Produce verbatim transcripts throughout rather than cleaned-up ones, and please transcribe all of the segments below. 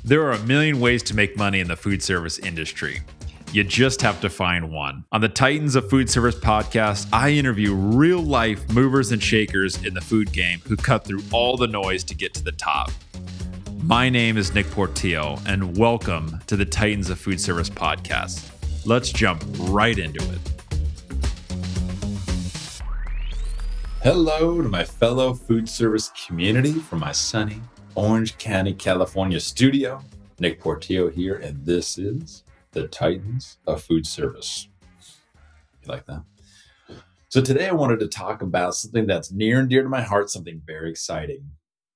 There are a million ways to make money in the food service industry. You just have to find one. On the Titans of Food Service podcast, I interview real-life movers and shakers in the food game who cut through all the noise to get to the top. My name is Nick Portillo, and welcome to the Titans of Food Service podcast. Let's jump right into it. Hello to my fellow food service community from my sunny Orange County, California studio. Nick Portillo here, and this is the Titans of Food Service. You like that? So today I wanted to talk about something that's near and dear to my heart, something very exciting.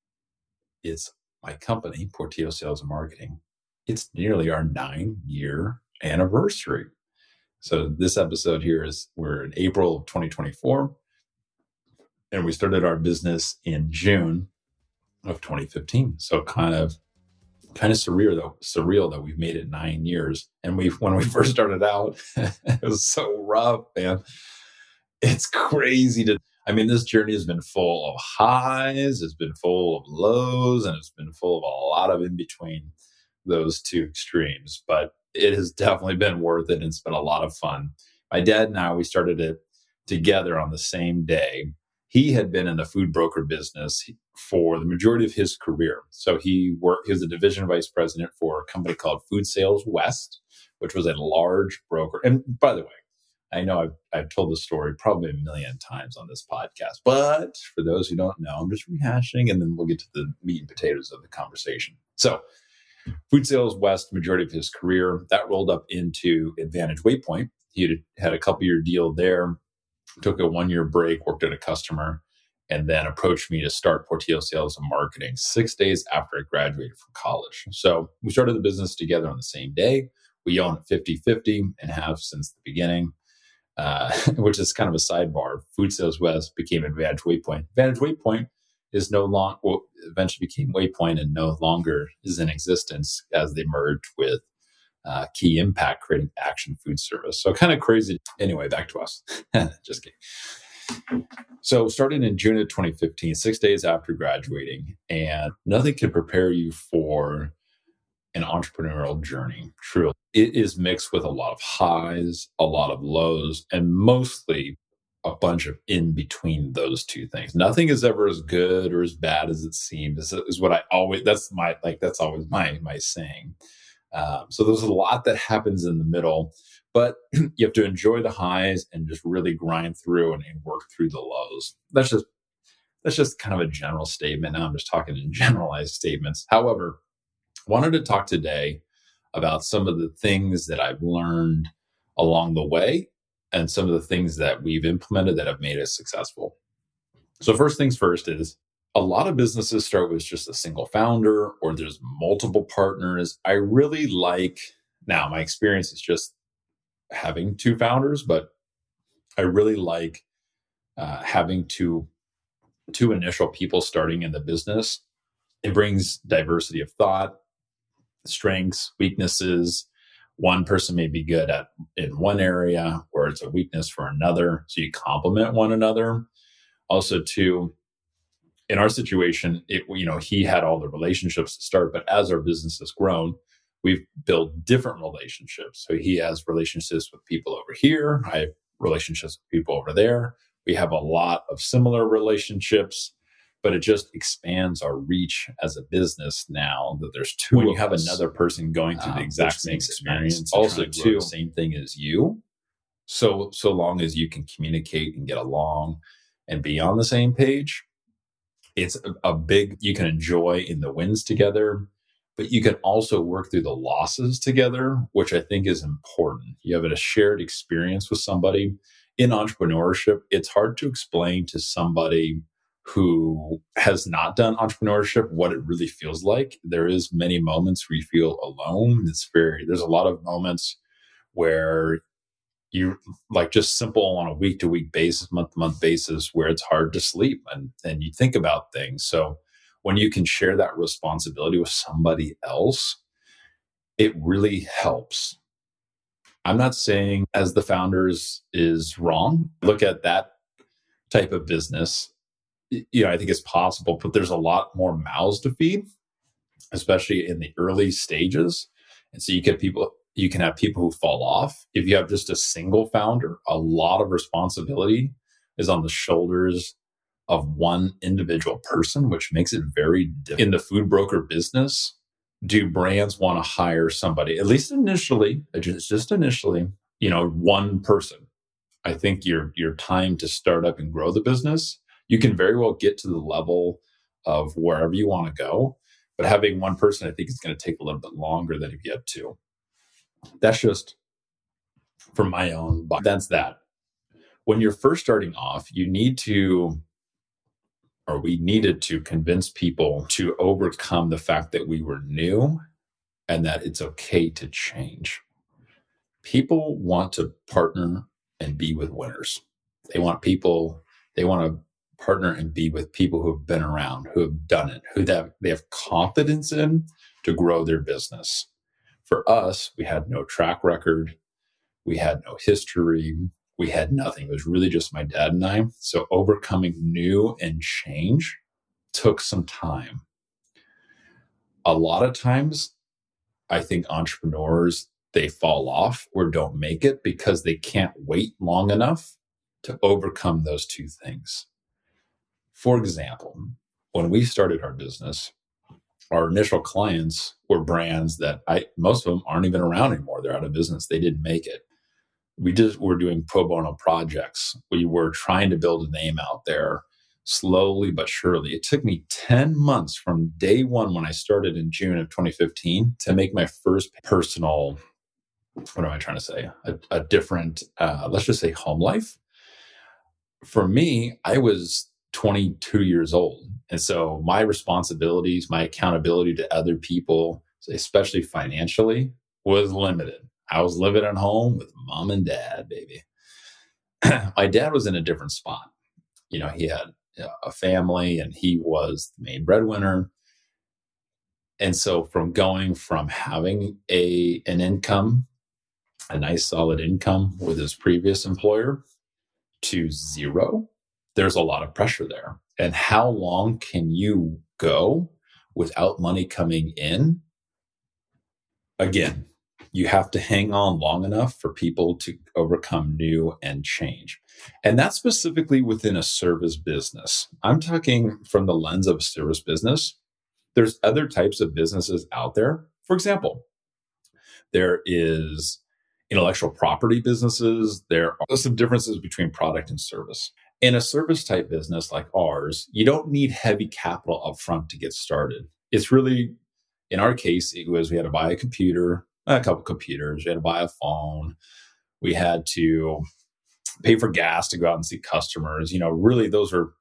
It's my company, Portillo Sales and Marketing. It's nearly our nine-year anniversary. So this episode here is, we're in April of twenty twenty-four, and we started our business in June of twenty fifteen. So kind of kind of surreal though, surreal that we've made it nine years. And we when we first started out, it was so rough, man. It's crazy to I mean, this journey has been full of highs, it's been full of lows, and it's been full of a lot of in between those two extremes. But it has definitely been worth it, and it's been a lot of fun. My dad and I, we started it together on the same day. He had been in the food broker business for the majority of his career. So he worked, he was a division vice president for a company called Food Sales West, which was a large broker. And by the way, I know I've, I've told the story probably a million times on this podcast, but for those who don't know, I'm just rehashing, and then we'll get to the meat and potatoes of the conversation. So Food Sales West, majority of his career, that rolled up into Advantage Waypoint. He had, had a couple year deal there. Took a one-year break, worked at a customer, and then approached me to start Portillo Sales and Marketing six days after I graduated from college. So we started the business together on the same day. We own it fifty-fifty and have since the beginning, uh, which is kind of a sidebar. Food Sales West became Advantage Waypoint. Advantage Waypoint is no longer, well, eventually became Waypoint and no longer is in existence as they merged with Uh, Key Impact, creating Action Food Service. So kind of crazy. Anyway, back to us. Just kidding. So starting in June of twenty fifteen, six days after graduating, and nothing can prepare you for an entrepreneurial journey. Truly, it is mixed with a lot of highs, a lot of lows, and mostly a bunch of in between those two things. Nothing is ever as good or as bad as it seems. Is, is what I always. That's my like. That's always my my saying. Um, so there's a lot that happens in the middle, but you have to enjoy the highs and just really grind through and, and work through the lows. That's just that's just kind of a general statement. Now I'm just talking in generalized statements. However, I wanted to talk today about some of the things that I've learned along the way and some of the things that we've implemented that have made us successful. So first things first is, a lot of businesses start with just a single founder or there's multiple partners. I really like, now my experience is just having two founders, but I really like uh, having two, two initial people starting in the business. It brings diversity of thought, strengths, weaknesses. One person may be good at in one area or it's a weakness for another. So you complement one another. Also, too, in our situation, it, you know, he had all the relationships to start, but as our business has grown, we've built different relationships. So he has relationships with people over here. I have relationships with people over there. We have a lot of similar relationships, but it just expands our reach as a business now that there's two. When you have us, another person going through the um, exact same experience, also too, the same thing as you. So, so long as you can communicate and get along and be on the same page, it's a, a big, you can enjoy in the wins together, but you can also work through the losses together, which I think is important. You have a shared experience with somebody. In entrepreneurship, it's hard to explain to somebody who has not done entrepreneurship what it really feels like. There is many moments where you feel alone. It's very, there's a lot of moments where you like just simple on a week to week basis, month to month basis, where it's hard to sleep and, and you think about things. So when you can share that responsibility with somebody else, it really helps. I'm not saying as the founders is wrong. Look at that type of business. You know, I think it's possible, but there's a lot more mouths to feed. especially in the early stages. And so you get people, you can have people who fall off. If you have just a single founder, a lot of responsibility is on the shoulders of one individual person, which makes it very difficult. In the food broker business, do brands want to hire somebody, at least initially, just, just initially, you know, one person? I think your your time to start up and grow the business, you can very well get to the level of wherever you want to go. But having one person, I think, is going to take a little bit longer than if you had two. That's just from my own, that's that. When you're first starting off, you need to, or we needed to convince people to overcome the fact that we were new and that it's okay to change. People want to partner and be with winners. They want people, they want to partner and be with people who have been around, who have done it, who they have, they have confidence in to grow their business. For us, we had no track record. We had no history. We had nothing. It was really just my dad and I. So overcoming new and change took some time. A lot of times, I think entrepreneurs, they fall off or don't make it because they can't wait long enough to overcome those two things. For example, when we started our business, our initial clients were brands that I, most of them aren't even around anymore. They're out of business. They didn't make it. We just were doing pro bono projects. We were trying to build a name out there slowly but surely. It took me ten months from day one when I started in June of twenty fifteen to make my first personal, what am I trying to say? A, a different, uh, let's just say home life. For me, I was twenty-two years old. And so my responsibilities, my accountability to other people, especially financially, was limited. I was living at home with mom and dad, baby. My dad was in a different spot. You know, he had a family and he was the main breadwinner. And so from going from having a an income, a nice solid income with his previous employer to zero, there's a lot of pressure there. And how long can you go without money coming in? Again, you have to hang on long enough for people to overcome new and change. And that's specifically within a service business. I'm talking from the lens of a service business. There's other types of businesses out there. For example, there is intellectual property businesses. There are some differences between product and service. In a service type business like ours, you don't need heavy capital upfront to get started. It's really, in our case, it was we had to buy a computer, a couple computers, we had to buy a phone, we had to pay for gas to go out and see customers. You know, really those are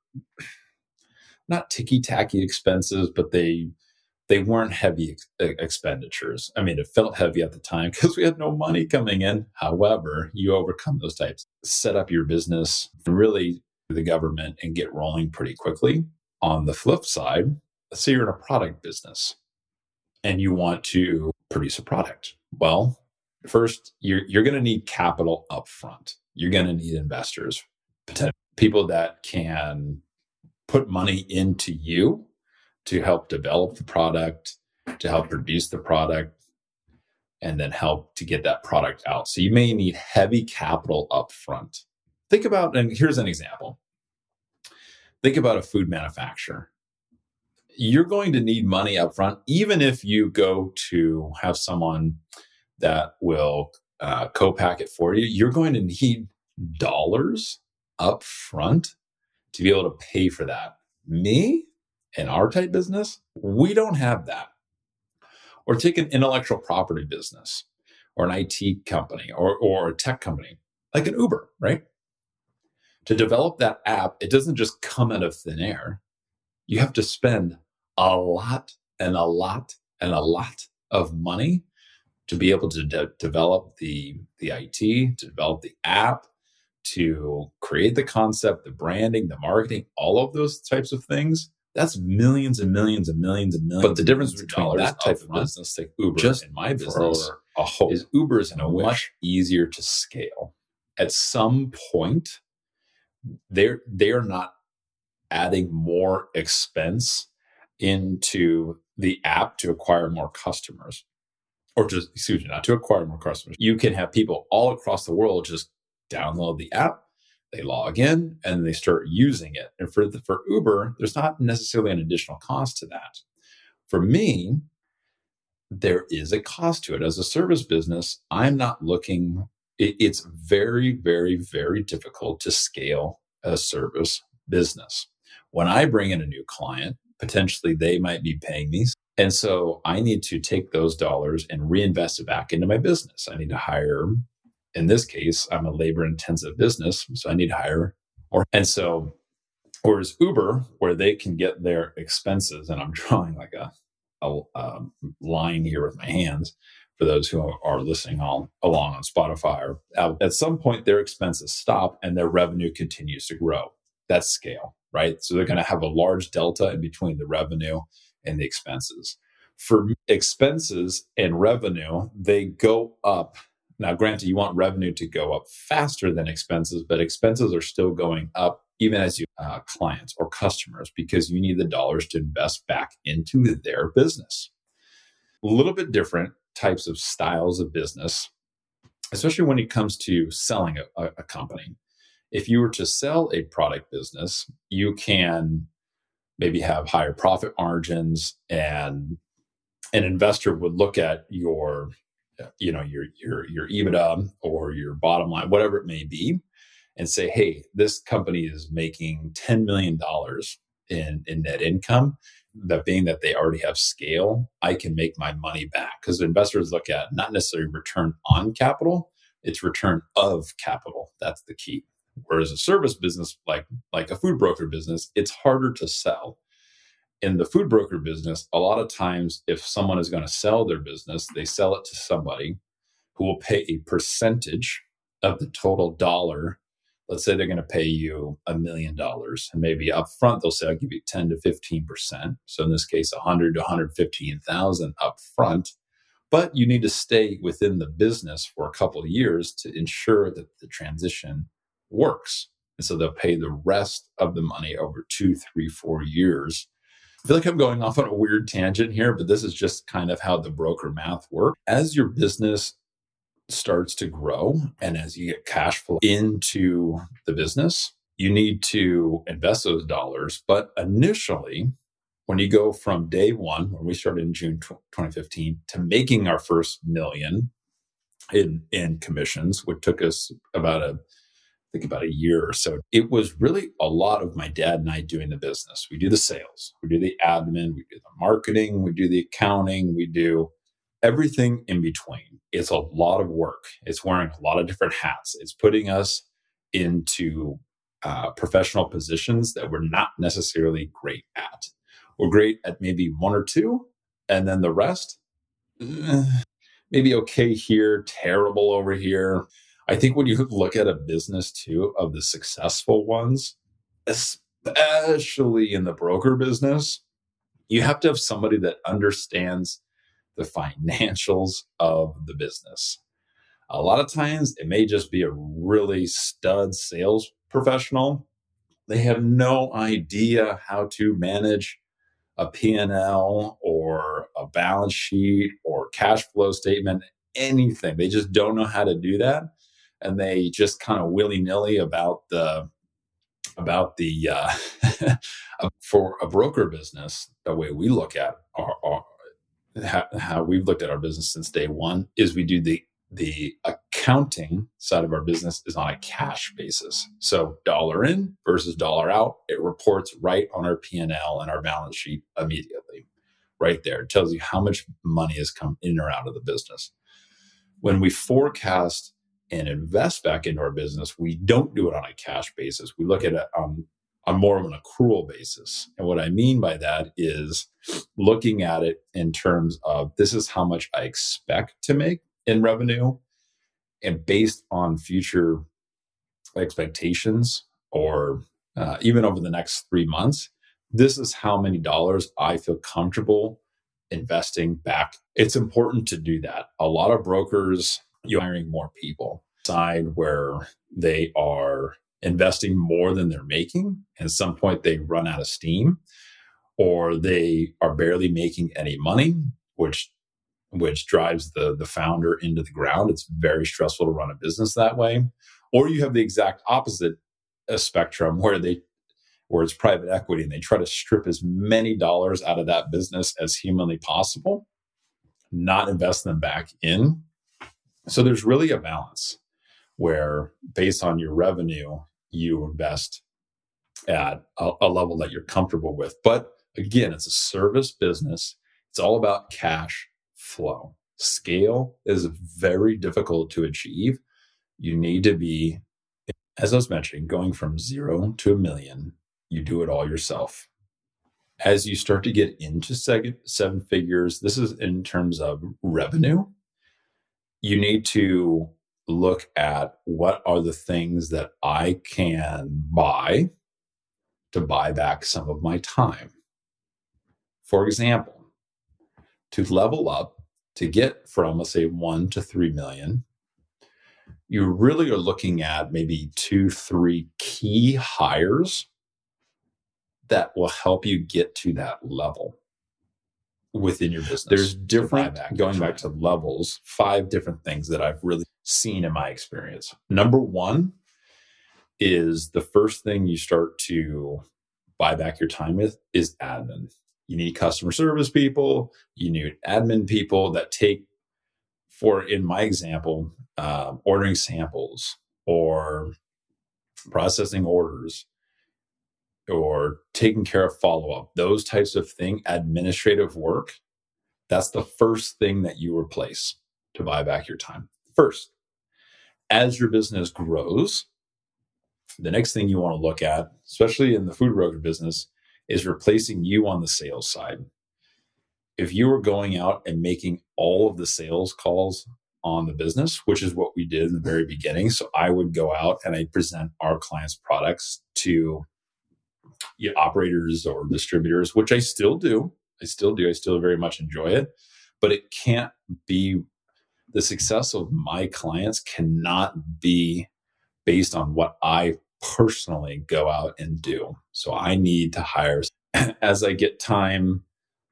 not ticky-tacky expenses, but they they weren't heavy ex- expenditures. I mean, it felt heavy at the time because we had no money coming in. However, you overcome those types. Set up your business, really the government, and get rolling pretty quickly. On the flip side, let's say you're in a product business and you want to produce a product. Well, first, you're, you're going to need capital up front. You're going to need investors, people that can put money into you to help develop the product, to help produce the product, and then help to get that product out. So you may need heavy capital up front. Think about, and here's an example. Think about a food manufacturer. You're going to need money up front, even if you go to have someone that will uh, co-pack it for you. You're going to need dollars up front to be able to pay for that. Me, in our type business, we don't have that. Or take an intellectual property business or an I T company or, or a tech company like an Uber, right? To develop that app, it doesn't just come out of thin air. You have to spend a lot and a lot and a lot of money to be able to de- develop the, the I T, to develop the app, to create the concept, the branding, the marketing, all of those types of things. That's millions and millions and millions and millions. But the difference between that type of business, like Uber, just in my business, a whole, is Uber is much easier to scale. At some point, they're they are not adding more expense into the app to acquire more customers, or just, excuse me, not to acquire more customers. You can have people all across the world just download the app, they log in, and they start using it. And for the, for Uber, there's not necessarily an additional cost to that. For me, there is a cost to it. As a service business, I'm not looking, it, it's very, very, very difficult to scale a service business. When I bring in a new client, potentially they might be paying me. And so I need to take those dollars and reinvest it back into my business. I need to hire, in this case, I'm a labor intensive business, so I need to hire more. And so, whereas Uber, where they can get their expenses, and I'm drawing like a, a um, line here with my hands for those who are listening all along on Spotify, or uh, at some point their expenses stop and their revenue continues to grow. That's scale, right? So they're going to have a large delta in between the revenue and the expenses. For expenses and revenue, they go up. Now, granted, you want revenue to go up faster than expenses, but expenses are still going up even as you uh, clients or customers, because you need the dollars to invest back into their business. A little bit different types of styles of business, especially when it comes to selling a, a company. If you were to sell a product business, you can maybe have higher profit margins, and an investor would look at your, you know, your your your EBITDA or your bottom line, whatever it may be, and say, hey, this company is making ten million dollars in, in net income. That being that they already have scale, I can make my money back. Because investors look at not necessarily return on capital, it's return of capital. That's the key. Whereas a service business, like, like a food broker business, it's harder to sell. In the food broker business, a lot of times, if someone is going to sell their business, they sell it to somebody who will pay a percentage of the total dollar. Let's say they're going to pay you a million dollars, and maybe up front, they'll say, I'll give you ten to fifteen percent. So in this case, one hundred to one hundred fifteen thousand up front. But you need to stay within the business for a couple of years to ensure that the transition works. And so they'll pay the rest of the money over two, three, four years. I feel like I'm going off on a weird tangent here, but this is just kind of how the broker math works. As your business starts to grow and as you get cash flow into the business, you need to invest those dollars. But initially, when you go from day one, when we started in June twenty fifteen, to making our first million in, in commissions, which took us about a I think about a year or so. It was really a lot of my dad and I doing the business. We do the sales, we do the admin, we do the marketing, we do the accounting, we do everything in between. It's a lot of work. It's wearing a lot of different hats. It's putting us into uh, professional positions that we're not necessarily great at. We're great at maybe one or two, and then the rest, eh, maybe okay here, terrible over here. I think when you look at a business too, of the successful ones, especially in the broker business, you have to have somebody that understands the financials of the business. A lot of times it may just be a really stud sales professional. They have no idea how to manage a P and L or a balance sheet or cash flow statement, anything. They just don't know how to do that. And they just kind of willy-nilly about the about the uh, for a broker business. The way we look at our, our how, how we've looked at our business since day one is we do the the accounting side of our business is on a cash basis. So dollar in versus dollar out, it reports right on our P and L and our balance sheet immediately. Right there, it tells you how much money has come in or out of the business. When we forecast and invest back into our business, we don't do it on a cash basis. We look at it on, on more of an accrual basis. And what I mean by that is looking at it in terms of this is how much I expect to make in revenue, and based on future expectations or uh, even over the next three months, this is how many dollars I feel comfortable investing back. It's important to do that. A lot of brokers, you're hiring more people, side where they are investing more than they're making. And at some point they run out of steam, or they are barely making any money, which which drives the, the founder into the ground. It's very stressful to run a business that way. Or you have the exact opposite uh, spectrum where they where it's private equity and they try to strip as many dollars out of that business as humanly possible, not invest them back in. So there's really a balance where based on your revenue, you invest at a, a level that you're comfortable with. But again, it's a service business. It's all about cash flow. Scale is very difficult to achieve. You need to be, as I was mentioning, going from zero to a million. You do it all yourself. As you start to get into seven figures, this is in terms of revenue, you need to look at what are the things that I can buy to buy back some of my time. For example, to level up, to get from, let's say, one to three million, you really are looking at maybe two, three key hires that will help you get to that level within your business. There's different, back going back to levels, five different things that I've really seen in my experience. Number one is the first thing you start to buy back your time with is admin. You need customer service people. You need admin people that take, for in my example, uh, ordering samples or processing orders or taking care of follow-up, those types of things, administrative work. That's the first thing that you replace to buy back your time. First, as your business grows, the next thing you want to look at, especially in the food broker business, is replacing you on the sales side. If you were going out and making all of the sales calls on the business, which is what we did in the very beginning. So I would go out and I present our clients' products to you know, operators or distributors, which I still do. I still do. I still very much enjoy it, but it can't be, the success of my clients cannot be based on what I personally go out and do. So I need to hire as I get time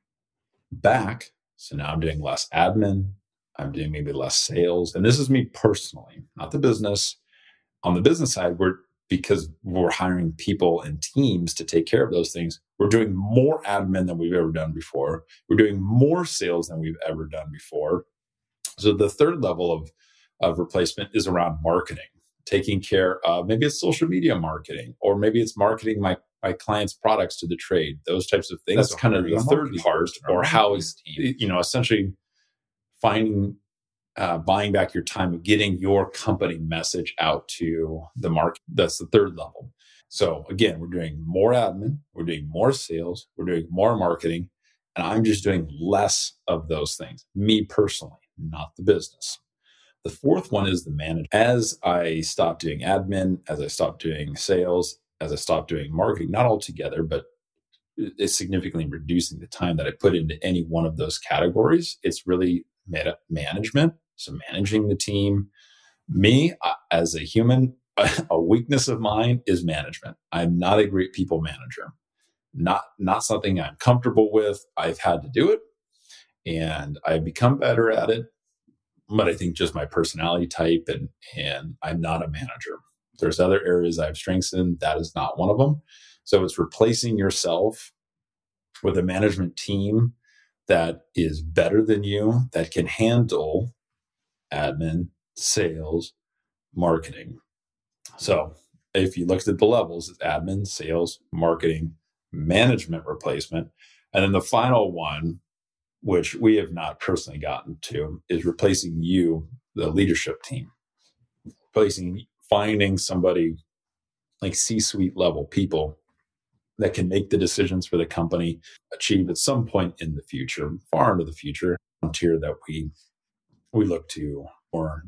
back. So now I'm doing less admin. I'm doing maybe less sales. And this is me personally, not the business. On the business side, we're, because we're hiring people and teams to take care of those things, we're doing more admin than we've ever done before. We're doing more sales than we've ever done before. So the third level of, of replacement is around marketing, taking care of, maybe it's social media marketing, or maybe it's marketing my, my clients' products to the trade, those types of things. That's kind of the third part, or how is, you know, essentially finding, uh, buying back your time and getting your company message out to the market. That's the third level. So again, we're doing more admin, we're doing more sales, we're doing more marketing, and I'm just doing less of those things, me personally, not the business. The fourth one is the manager. As I stopped doing admin, as I stopped doing sales, as I stopped doing marketing, not altogether, but it's significantly reducing the time that I put into any one of those categories. It's really meta management. So managing the team. Me, uh, as a human, a weakness of mine is management. I'm not a great people manager. Not, not something I'm comfortable with. I've had to do it and I've become better at it. But I think just my personality type and, and I'm not a manager. There's other areas I have strengths in. That is not one of them. So it's replacing yourself with a management team that is better than you, that can handle admin, sales, marketing. So if you looked at the levels, it's admin, sales, marketing, management replacement. And then the final one, which we have not personally gotten to, is replacing you, the leadership team. Replacing, finding somebody like C-suite level people that can make the decisions for the company, achieve at some point in the future, far into the future, tier that we we look to, or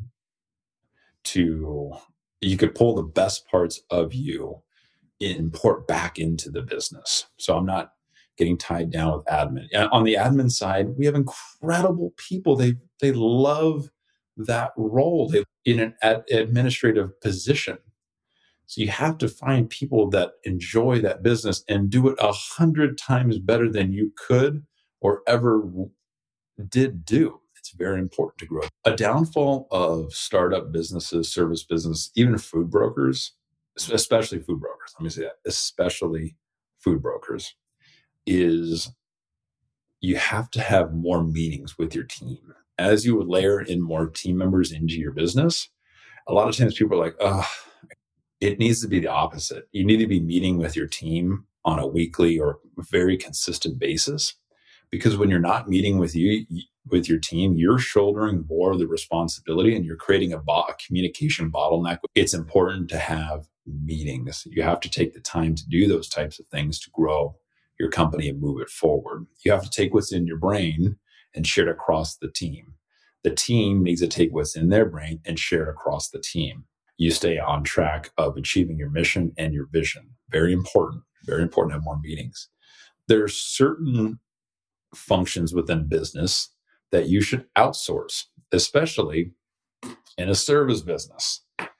to, you could pull the best parts of you and import back into the business. So I'm not getting tied down with admin. And on the admin side, we have incredible people. They they love that role. They in an ad- administrative position. So you have to find people that enjoy that business and do it a hundred times better than you could or ever did do. It's very important to grow. A downfall of startup businesses, service business, even food brokers, especially food brokers, let me say that, especially food brokers, is you have to have more meetings with your team. As you layer in more team members into your business, a lot of times people are like, oh, it needs to be the opposite. You need to be meeting with your team on a weekly or very consistent basis, because when you're not meeting with you, with your team, you're shouldering more of the responsibility and you're creating a, bo- a communication bottleneck. It's important to have meetings. You have to take the time to do those types of things to grow your company and move it forward. You have to take what's in your brain and share it across the team. The team needs to take what's in their brain and share it across the team. You stay on track of achieving your mission and your vision. Very important. Very important to have more meetings. There's certain functions within business that you should outsource, especially in a service business.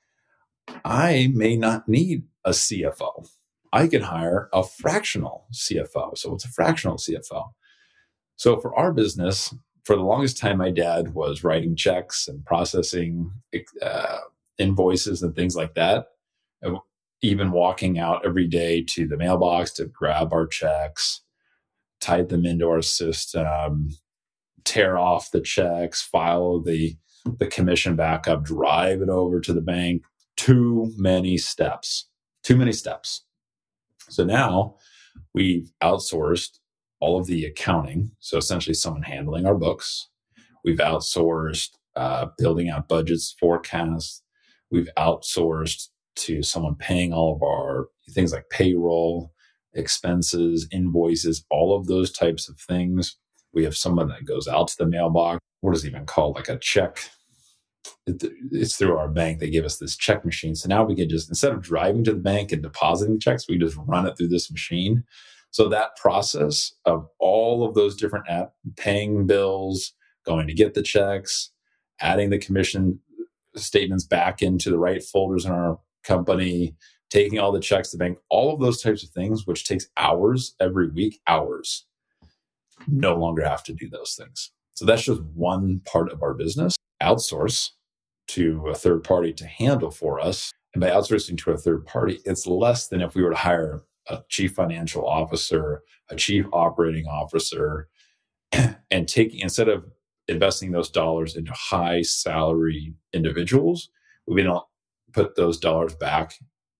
I may not need a C F O. I can hire a fractional C F O. So it's a fractional C F O. So for our business, for the longest time, my dad was writing checks and processing uh, invoices and things like that. Even walking out every day to the mailbox to grab our checks, type them into our system, tear off the checks, file the, the commission back up, drive it over to the bank. Too many steps. Too many steps. So now we've outsourced all of the accounting. So essentially someone handling our books. We've outsourced uh, building out budgets, forecasts. We've outsourced to someone paying all of our things like payroll, expenses, invoices, all of those types of things. We have someone that goes out to the mailbox. What is it even called? Like a check. It's through our bank. They give us this check machine. So now we can just, instead of driving to the bank and depositing checks, we just run it through this machine. So that process of all of those different app, paying bills, going to get the checks, adding the commission statements back into the right folders in our company, taking all the checks to the bank, all of those types of things, which takes hours every week, hours, no longer have to do those things. So that's just one part of our business. Outsource to a third party to handle for us. And by outsourcing to a third party, it's less than if we were to hire a chief financial officer, a chief operating officer, and taking, instead of investing those dollars into high salary individuals, we don't put those dollars back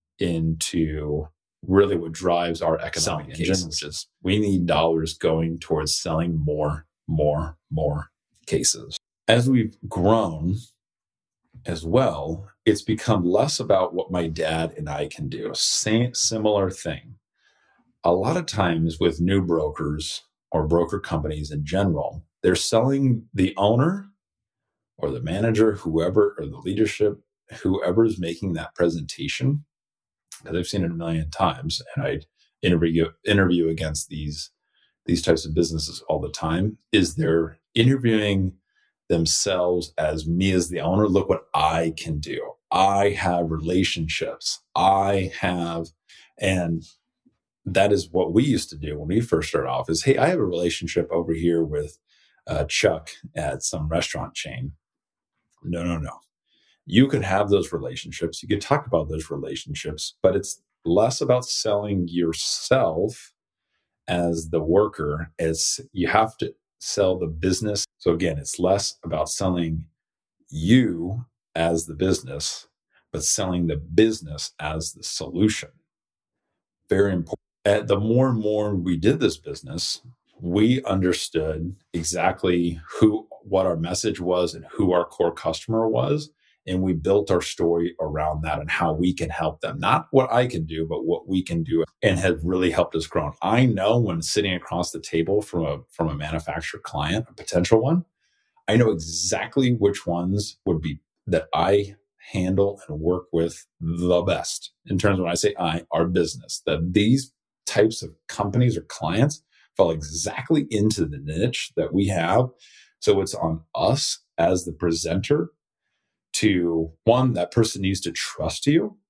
into really what drives our economic engine, which is we need dollars going towards selling more, more, more cases. As we've grown as well, it's become less about what my dad and I can do. Same, similar thing. A lot of times with new brokers or broker companies in general, they're selling the owner or the manager, whoever, or the leadership, whoever is making that presentation, because I've seen it a million times, and I interview interview against these these types of businesses all the time, is they're interviewing themselves as me as the owner. Look what I can do. I have relationships. I have, and that is what we used to do when we first started off is, hey, I have a relationship over here with uh, Chuck at some restaurant chain. No, no, no. You could have those relationships. You could talk about those relationships, but it's less about selling yourself as the worker. It's you have to sell the business. So again, it's less about selling you as the business, but selling the business as the solution. Very important. And the more and more we did this business, we understood exactly who, what our message was and who our core customer was. And we built our story around that and how we can help them. Not what I can do, but what we can do, and have really helped us grow. I know when sitting across the table from a, from a manufacturer client, a potential one, I know exactly which ones would be that I handle and work with the best in terms of when I say I, our business, that these types of companies or clients fall exactly into the niche that we have. So it's on us as the presenter to, one, that person needs to trust you,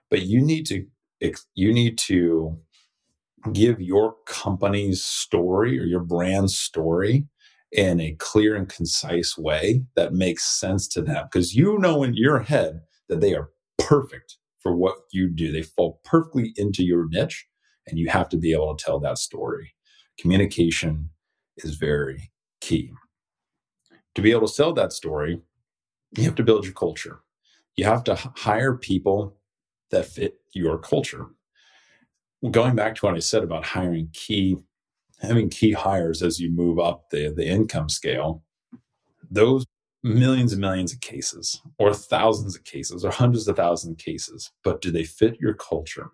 but you need to you need to give your company's story or your brand story in a clear and concise way that makes sense to them, because you know in your head that they are perfect for what you do. They fall perfectly into your niche, and you have to be able to tell that story. Communication is very key. To be able to sell that story, you have to build your culture. You have to hire people that fit your culture. Well, going back to what I said about hiring key, having key hires as you move up the, the income scale, those millions and millions of cases, or thousands of cases, or hundreds of thousands of cases, but do they fit your culture?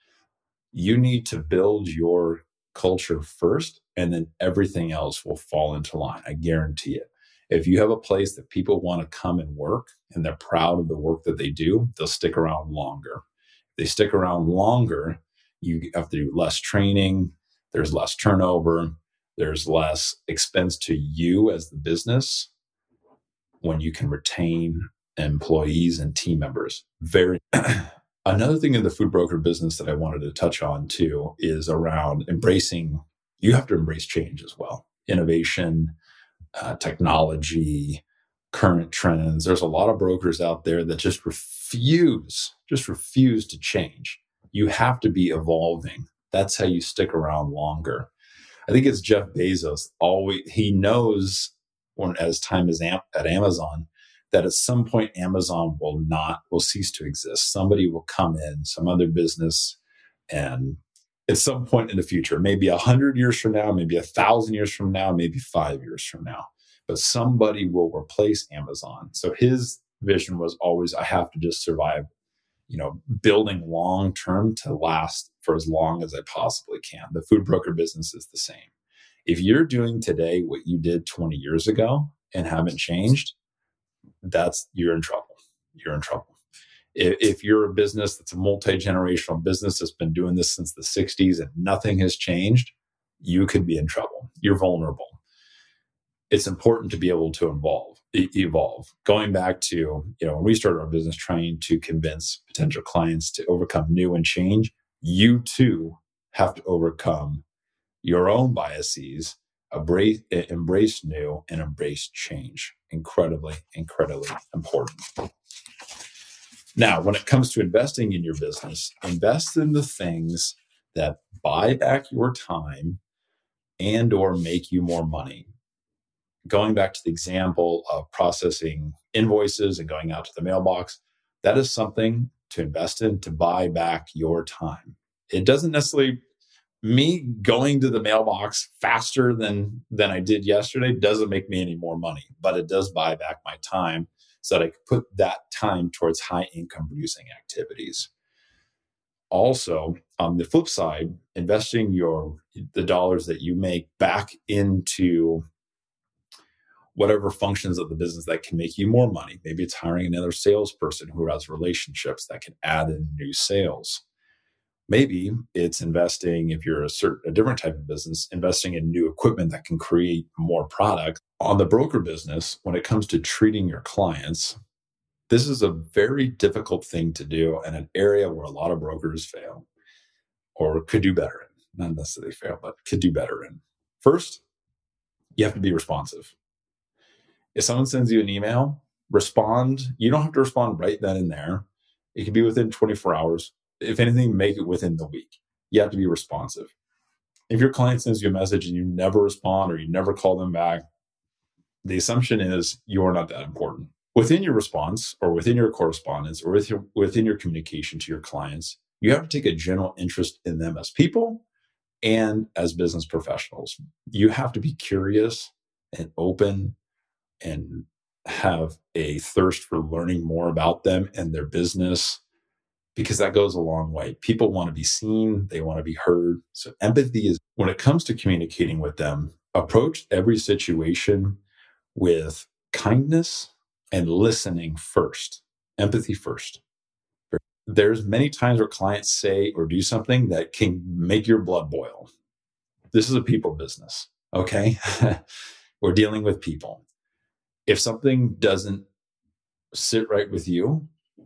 You need to build your culture first, and then everything else will fall into line. I guarantee it. If you have a place that people want to come and work and they're proud of the work that they do, they'll stick around longer. If they stick around longer, you have to do less training, there's less turnover, there's less expense to you as the business when you can retain employees and team members. Very Another thing in the food broker business that I wanted to touch on too is around embracing, you have to embrace change as well. Innovation, uh, technology, current trends. There's a lot of brokers out there that just refuse, just refuse to change. You have to be evolving. That's how you stick around longer. I think it's Jeff Bezos. Always, he knows when as time is am- at Amazon, that at some point Amazon will not, will cease to exist. Somebody will come in, some other business, and at some point in the future, maybe a hundred years from now, maybe a thousand years from now, maybe five years from now, but somebody will replace Amazon. So his vision was always, I have to just survive, you know, building long-term to last for as long as I possibly can. The food broker business is the same. If you're doing today what you did twenty years ago and haven't changed, that's, you're in trouble. You're in trouble. If, if you're a business that's a multi-generational business that's been doing this since the sixties and nothing has changed, you could be in trouble. You're vulnerable. It's important to be able to evolve, evolve. Going back to, you know, when we started our business trying to convince potential clients to overcome new and change, you too have to overcome your own biases, embrace, embrace new, and embrace change. Incredibly, incredibly important. Now, when it comes to investing in your business, invest in the things that buy back your time and or make you more money. Going back to the example of processing invoices and going out to the mailbox, that is something to invest in to buy back your time. It doesn't necessarily, me going to the mailbox faster than, than I did yesterday doesn't make me any more money, but it does buy back my time so that I can put that time towards high income producing activities. Also, on the flip side, investing your the dollars that you make back into whatever functions of the business that can make you more money. Maybe it's hiring another salesperson who has relationships that can add in new sales. Maybe it's investing, if you're a certain a different type of business, investing in new equipment that can create more product. On the broker business, when it comes to treating your clients, this is a very difficult thing to do and an area where a lot of brokers fail or could do better in. Not necessarily fail, but could do better in. First, you have to be responsive. If someone sends you an email, respond. You don't have to respond right then and there. It can be within twenty-four hours. If anything, make it within the week. You have to be responsive. If your client sends you a message and you never respond or you never call them back, the assumption is you're not that important. Within your response or within your correspondence or with your, within your communication to your clients, you have to take a general interest in them as people and as business professionals. You have to be curious and open and have a thirst for learning more about them and their business, because that goes a long way. People want to be seen. They want to be heard. So empathy is, when it comes to communicating with them, approach every situation with kindness and listening first. Empathy first. There's many times where clients say or do something that can make your blood boil. This is a people business, okay? We're dealing with people. If something doesn't sit right with you,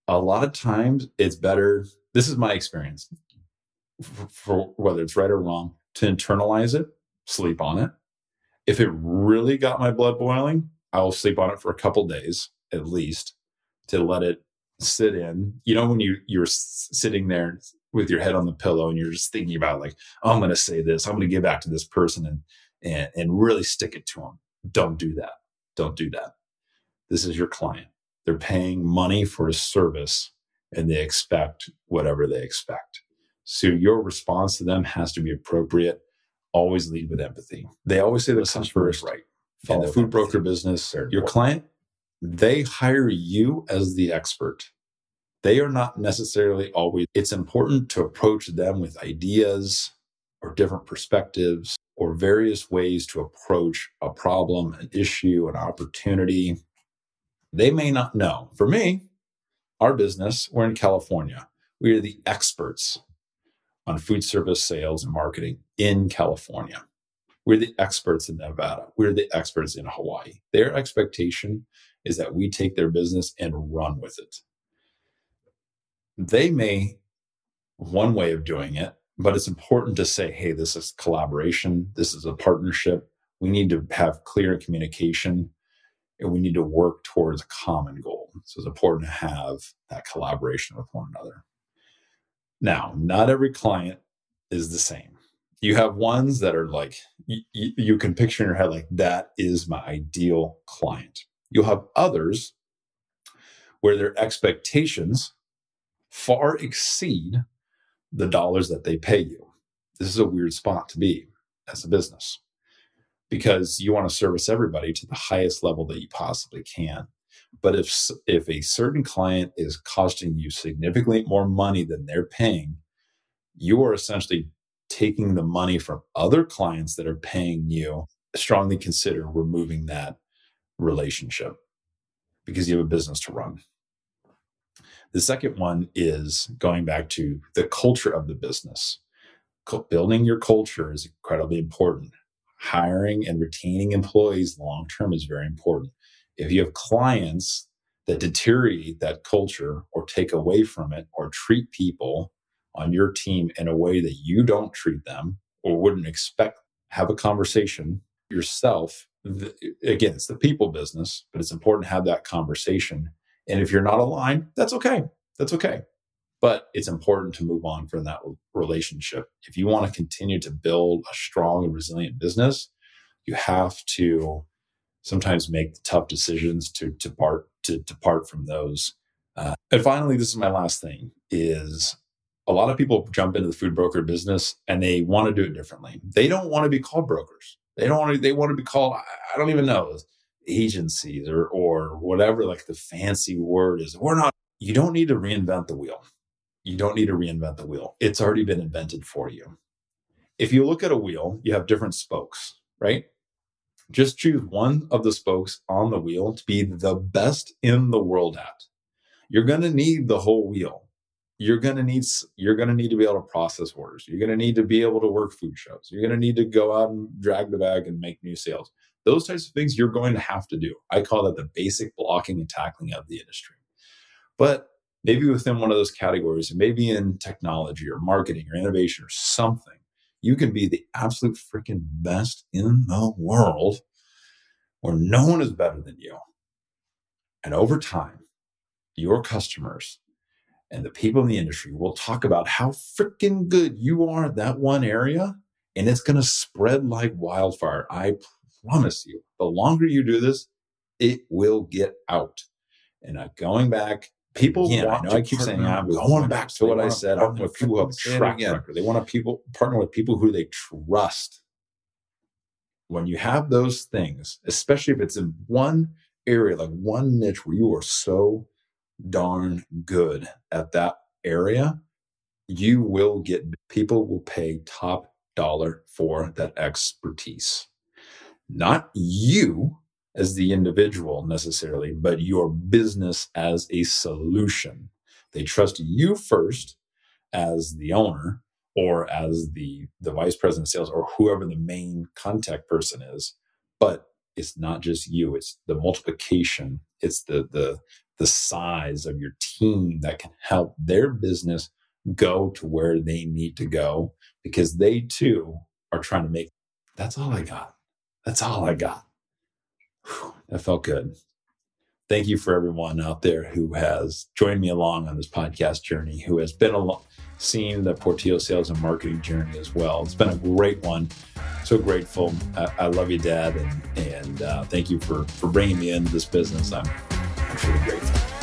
a lot of times it's better, this is my experience, for, for whether it's right or wrong, to internalize it, sleep on it. If it really got my blood boiling, I will sleep on it for a couple days at least to let it sit in. You know, when you, you're sitting there with your head on the pillow and you're just thinking about like, oh, I'm going to say this, I'm going to give back to this person and, and, and really stick it to them. Don't do that. Don't do that. This is your client. They're paying money for a service and they expect whatever they expect. So your response to them has to be appropriate. Always lead with empathy. They always say the customer is right. In the food broker business, your client, they hire you as the expert. They are not necessarily always. It's important to approach them with ideas or different perspectives or various ways to approach a problem, an issue, an opportunity. They may not know. For me, our business, we're in California. We are the experts on food service sales and marketing in California. We're the experts in Nevada. We're the experts in Hawaii. Their expectation is that we take their business and run with it. They may, one way of doing it, but it's important to say, hey, this is collaboration. This is a partnership. We need to have clear communication and we need to work towards a common goal. So it's important to have that collaboration with one another. Now, not every client is the same. You have ones that are like, you, you can picture in your head, like, that is my ideal client. You'll have others where their expectations far exceed the dollars that they pay you. This is a weird spot to be as a business because you want to service everybody to the highest level that you possibly can. But if if a certain client is costing you significantly more money than they're paying, you are essentially taking the money from other clients that are paying you. Strongly consider removing that relationship because you have a business to run. The second one is going back to the culture of the business. Building your culture is incredibly important. Hiring and retaining employees long-term is very important. If you have clients that deteriorate that culture or take away from it or treat people on your team in a way that you don't treat them or wouldn't expect, have a conversation yourself. Again, it's the people business, but it's important to have that conversation. And if you're not aligned, that's okay. That's okay. But it's important to move on from that relationship. If you want to continue to build a strong and resilient business, you have to sometimes make the tough decisions to, to part to, to part from those. Uh, and finally, this is my last thing, is a lot of people jump into the food broker business and they want to do it differently. They don't want to be called brokers. They don't want to, they want to be called, I don't even know, agencies or, or whatever, like the fancy word is. We're not, you don't need to reinvent the wheel. You don't need to reinvent the wheel. It's already been invented for you. If you look at a wheel, you have different spokes, right? Just choose one of the spokes on the wheel to be the best in the world at. You're going to need the whole wheel. You're going to need, you're going to need to be able to process orders. You're going to need to be able to work food shows. You're going to need to go out and drag the bag and make new sales. Those types of things you're going to have to do. I call that the basic blocking and tackling of the industry. But maybe within one of those categories, maybe in technology or marketing or innovation or something, you can be the absolute freaking best in the world where no one is better than you. And over time, your customers and the people in the industry will talk about how freaking good you are at that one area, and it's going to spread like wildfire. I promise you, the longer you do this, it will get out. And uh, going back, people yeah, want I know to I keep saying I'm going back to what I said. I'm with people who have track record. They want to people partner with people who they trust. When you have those things, especially if it's in one area, like one niche where you are so darn good at that area, you will get, people will pay top dollar for that expertise. Not you as the individual necessarily, but your business as a solution. They trust you first as the owner or as the, the vice president of sales or whoever the main contact person is. But it's not just you. It's the multiplication. It's the, the, the size of your team that can help their business go to where they need to go, because they too are trying to make. That's all I got. That's all I got. Whew, that felt good. Thank you for everyone out there who has joined me along on this podcast journey, who has been along, seen the Portillo sales and marketing journey as well. It's been a great one. So grateful. I, I love you, Dad, and and uh, thank you for for bringing me into this business. I'm I'm truly grateful.